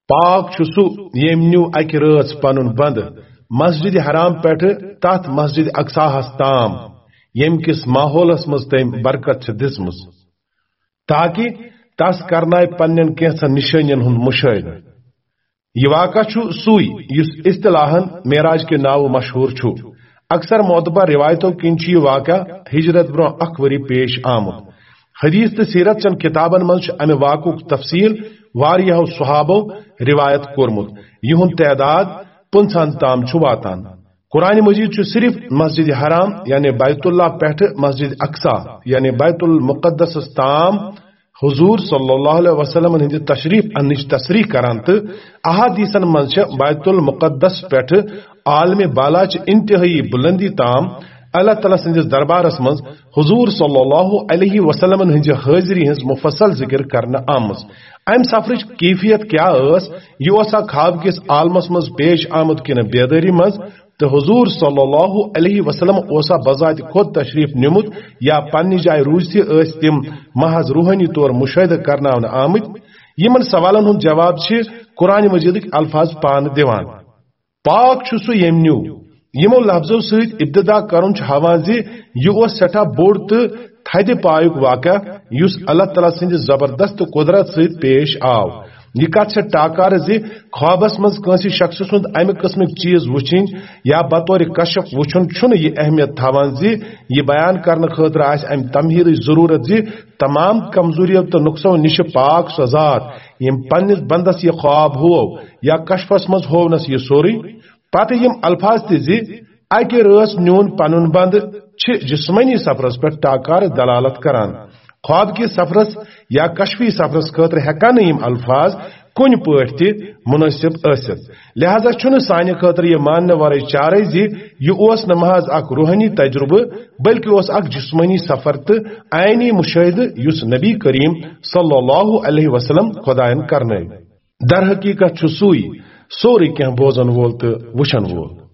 پاک سہ M new اکہ رٲژ پنن بند مسجد حرام پہ تات مسجد اقصاہس تام یم کس ماحولس مز تم برکت دژمٕژ تاکہ تس کرنائے پنن کینژن نشانین ہند مشاہدہ یہ واقعہ سوئی اس اصطلاحاً معراج کے ناو مشہور چھو اکثر معتبر روایتوں کنچ یہ واقعہ ہجرت برو اخ وری پیش آمد حدیث تو سیرت چن کتابن من امہ واقعک تفصیل واریہو صحابو روایت کورمت یہن تعداد 50 تام چھ واتان قرآن مجید چھ صرف مسجد حرام یعنی بیت اللہ پہ مسجد اقصا یعنی بیت المقدس تام حضور صلی اللہ علیہ وسلم ہند تشریف انش تصریح کران تو احادیثن من بیت المقدس پہ عالم بالا چ انتہائی بلندی تام اللہ تعالیٰ سندس دربارس مز حضور صلی اللہ علیہ وسلم ہند حاضری ہز مفصل ذکر کرنا آمز ام سفرچ کیفیت کیا یہ خواب کس عالمس مز پیش آمد کن بیداری مز تو حضور صلی اللہ علیہ وسلم بذات خود تشریف نمت یا پنہ جائے روزتی تم محض روحانی طور مشاہدہ کرنا آمت یمن سوالن ہند جواب قرآن مجید الفاظ پان دیوان پاک سہ یم نیو یمو لفظو ست ابتدا کرن ہاوان یہ سٹھا بوڑ تو تھد پایک واقعہ اس اللہ تعالیٰ سند زبردست قدرت ست پیش آو یہ کت ٹاکار خوابس مز کنسی شخص سند امہ قسمک چیز وچھن یا بطور کشف وچھن چھن یہ اہمیت تھاوان یہ بیان کرنے خاطر آس ام تمہید ضرورت تمام کمزوریوں تو نقصوں نش پاک سو ذات یم پنس بندس یہ خواب ہو یا کشفس مز ہونس یہ سوری پتہ یم الفاظ تہ اکہ رٲژ نیون پنن بند جسمانی سفرس پہ ٹاکار دلالت کران خواب کی سفرس یا کشفی سفرس خاطر ہیکان یم الفاظ کن پٲٹھۍ تہ مناسب ٲسِتھ لہذا چھُنہٕ سانہِ خاطر یہ ماننے ورٲے چارے یہ اوس نہ محض اکھ روحانی تجربہ بلکہ اوس اکھ جسمانی سفر تہ عینی مشاہدہ یس نبی کریم صلی اللہ علیہ وسلم خدائن کرنے در حقیقت چھ سوئی سوری کینٛہہ بوزن وول تو وچھن وول